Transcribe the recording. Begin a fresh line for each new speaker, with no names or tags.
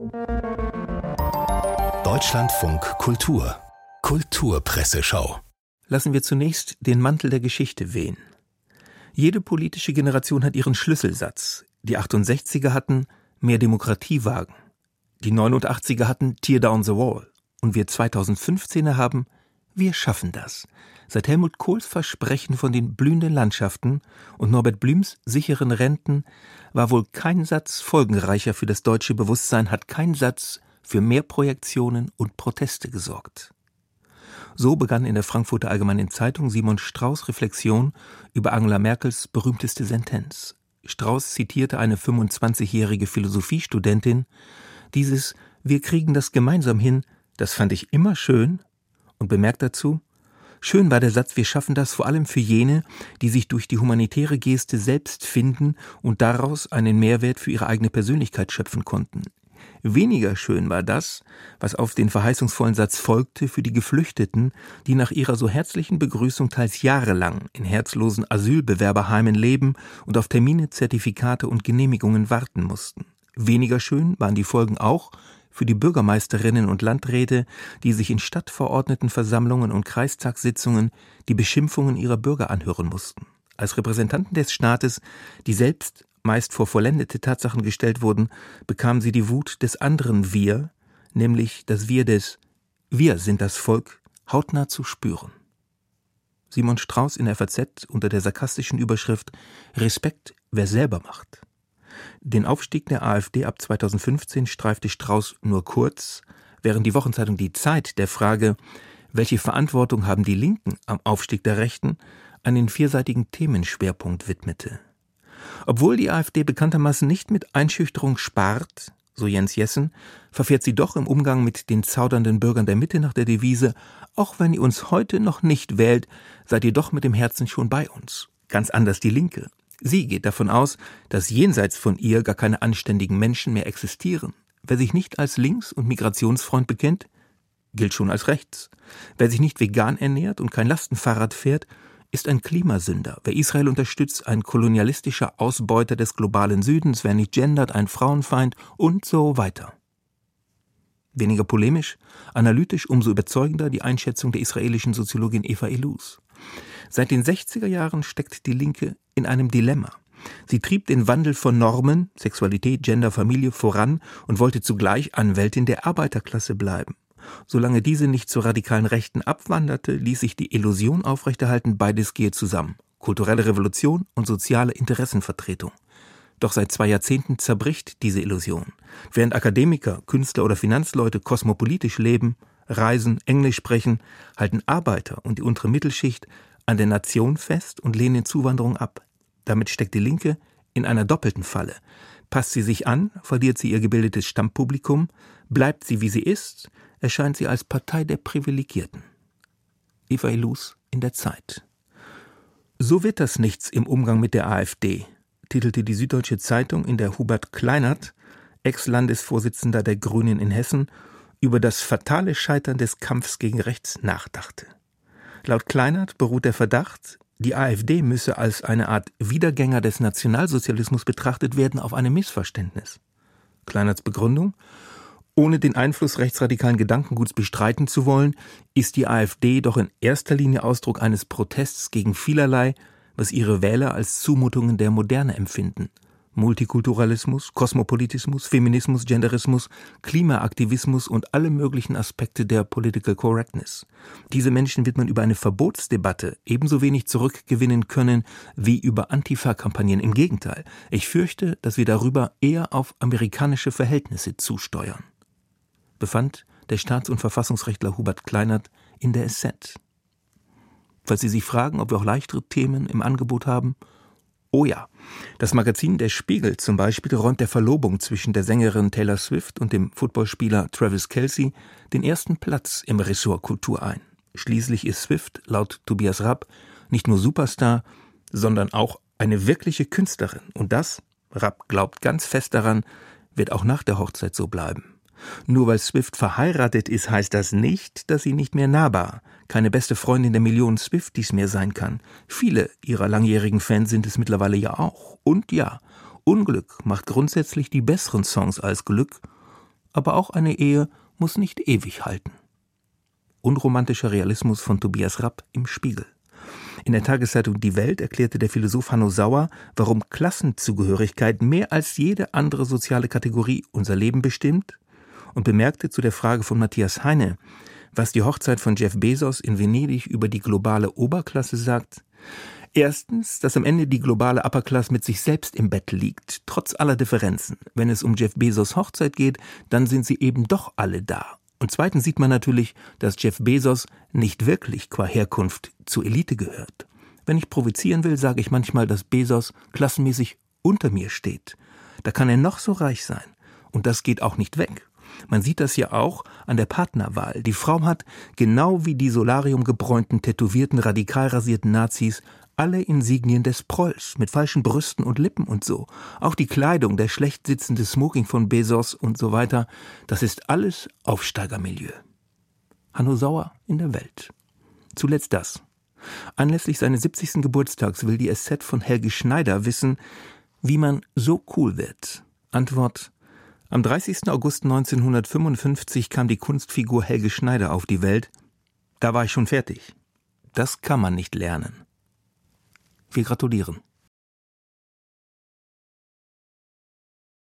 Deutschlandfunk Kultur Kulturpresseschau.
Lassen wir zunächst den Mantel der Geschichte wehen. Jede politische Generation hat ihren Schlüsselsatz. Die 68er hatten mehr Demokratie wagen. Die 89er hatten Tear Down the Wall. Und wir 2015er haben Wir schaffen das. Seit Helmut Kohls Versprechen von den blühenden Landschaften und Norbert Blüms sicheren Renten war wohl kein Satz folgenreicher für das deutsche Bewusstsein, hat kein Satz für mehr Projektionen und Proteste gesorgt. So begann in der Frankfurter Allgemeinen Zeitung Simon Strauß' Reflexion über Angela Merkels berühmteste Sentenz. Strauß zitierte eine 25-jährige Philosophiestudentin. Dieses „Wir kriegen das gemeinsam hin", das fand ich immer schön, und bemerkt dazu: Schön war der Satz „Wir schaffen das" vor allem für jene, die sich durch die humanitäre Geste selbst finden und daraus einen Mehrwert für ihre eigene Persönlichkeit schöpfen konnten. Weniger schön war das, was auf den verheißungsvollen Satz folgte, für die Geflüchteten, die nach ihrer so herzlichen Begrüßung teils jahrelang in herzlosen Asylbewerberheimen leben und auf Termine, Zertifikate und Genehmigungen warten mussten. Weniger schön waren die Folgen auch für die Bürgermeisterinnen und Landräte, die sich in Stadtverordnetenversammlungen und Kreistagssitzungen die Beschimpfungen ihrer Bürger anhören mussten. Als Repräsentanten des Staates, die selbst meist vor vollendete Tatsachen gestellt wurden, bekamen sie die Wut des anderen Wir, nämlich das Wir des Wir sind das Volk, hautnah zu spüren. Simon Strauß in der FAZ unter der sarkastischen Überschrift Respekt, wer selber macht. Den Aufstieg der AfD ab 2015 streifte Strauß nur kurz, während die Wochenzeitung Die Zeit der Frage, welche Verantwortung haben die Linken am Aufstieg der Rechten, einen vierseitigen Themenschwerpunkt widmete. Obwohl die AfD bekanntermaßen nicht mit Einschüchterung spart, so Jens Jessen, verfährt sie doch im Umgang mit den zaudernden Bürgern der Mitte nach der Devise: Auch wenn ihr uns heute noch nicht wählt, seid ihr doch mit dem Herzen schon bei uns. Ganz anders die Linke. Sie geht davon aus, dass jenseits von ihr gar keine anständigen Menschen mehr existieren. Wer sich nicht als Links- und Migrationsfreund bekennt, gilt schon als rechts. Wer sich nicht vegan ernährt und kein Lastenfahrrad fährt, ist ein Klimasünder. Wer Israel unterstützt, ein kolonialistischer Ausbeuter des globalen Südens. Wer nicht gendert, ein Frauenfeind und so weiter. Weniger polemisch, analytisch umso überzeugender die Einschätzung der israelischen Soziologin Eva Illouz. Seit den 60er Jahren steckt die Linke in einem Dilemma. Sie trieb den Wandel von Normen, Sexualität, Gender, Familie voran und wollte zugleich Anwältin der Arbeiterklasse bleiben. Solange diese nicht zur radikalen Rechten abwanderte, ließ sich die Illusion aufrechterhalten, beides gehe zusammen. Kulturelle Revolution und soziale Interessenvertretung. Doch seit 2 Jahrzehnten zerbricht diese Illusion. Während Akademiker, Künstler oder Finanzleute kosmopolitisch leben, reisen, Englisch sprechen, halten Arbeiter und die untere Mittelschicht an der Nation fest und lehnen Zuwanderung ab. Damit steckt die Linke in einer doppelten Falle. Passt sie sich an, verliert sie ihr gebildetes Stammpublikum, bleibt sie wie sie ist, erscheint sie als Partei der Privilegierten. Eva Illouz in der Zeit. So wird das nichts im Umgang mit der AfD, titelte die Süddeutsche Zeitung, in der Hubert Kleinert, Ex-Landesvorsitzender der Grünen in Hessen, über das fatale Scheitern des Kampfs gegen rechts nachdachte. Laut Kleinert beruht der Verdacht, die AfD müsse als eine Art Wiedergänger des Nationalsozialismus betrachtet werden, auf einem Missverständnis. Kleinerts Begründung: Ohne den Einfluss rechtsradikalen Gedankenguts bestreiten zu wollen, ist die AfD doch in erster Linie Ausdruck eines Protests gegen vielerlei, was ihre Wähler als Zumutungen der Moderne empfinden. Multikulturalismus, Kosmopolitismus, Feminismus, Genderismus, Klimaaktivismus und alle möglichen Aspekte der Political Correctness. Diese Menschen wird man über eine Verbotsdebatte ebenso wenig zurückgewinnen können wie über Antifa-Kampagnen. Im Gegenteil, ich fürchte, dass wir darüber eher auf amerikanische Verhältnisse zusteuern, befand der Staats- und Verfassungsrechtler Hubert Kleinert in der SZ. Falls Sie sich fragen, ob wir auch leichtere Themen im Angebot haben: Oh ja, das Magazin Der Spiegel zum Beispiel räumt der Verlobung zwischen der Sängerin Taylor Swift und dem Footballspieler Travis Kelce den ersten Platz im Ressort Kultur ein. Schließlich ist Swift, laut Tobias Rapp, nicht nur Superstar, sondern auch eine wirkliche Künstlerin. Und das, Rapp glaubt ganz fest daran, wird auch nach der Hochzeit so bleiben. Nur weil Swift verheiratet ist, heißt das nicht, dass sie nicht mehr nahbar, keine beste Freundin der Millionen Swifties mehr sein kann. Viele ihrer langjährigen Fans sind es mittlerweile ja auch. Und ja, Unglück macht grundsätzlich die besseren Songs als Glück, aber auch eine Ehe muss nicht ewig halten. Unromantischer Realismus von Tobias Rapp im Spiegel. In der Tageszeitung Die Welt erklärte der Philosoph Hanno Sauer, warum Klassenzugehörigkeit mehr als jede andere soziale Kategorie unser Leben bestimmt, und bemerkte zu der Frage von Matthias Heine, was die Hochzeit von Jeff Bezos in Venedig über die globale Oberklasse sagt. Erstens, dass am Ende die globale Upper Class mit sich selbst im Bett liegt, trotz aller Differenzen. Wenn es um Jeff Bezos Hochzeit geht, dann sind sie eben doch alle da. Und zweitens sieht man natürlich, dass Jeff Bezos nicht wirklich qua Herkunft zur Elite gehört. Wenn ich provozieren will, sage ich manchmal, dass Bezos klassenmäßig unter mir steht. Da kann er noch so reich sein. Und das geht auch nicht weg. Man sieht das ja auch an der Partnerwahl. Die Frau hat, genau wie die solariumgebräunten, tätowierten, radikal rasierten Nazis, alle Insignien des Prolls, mit falschen Brüsten und Lippen und so. Auch die Kleidung, der schlecht sitzende Smoking von Bezos und so weiter, das ist alles Aufsteigermilieu. Hanno Sauer in der Welt. Zuletzt das. Anlässlich seines 70. Geburtstags will die SZ von Helge Schneider wissen, wie man so cool wird. Antwort: Am 30. August 1955 kam die Kunstfigur Helge Schneider auf die Welt. Da war ich schon fertig. Das kann man nicht lernen. Wir gratulieren.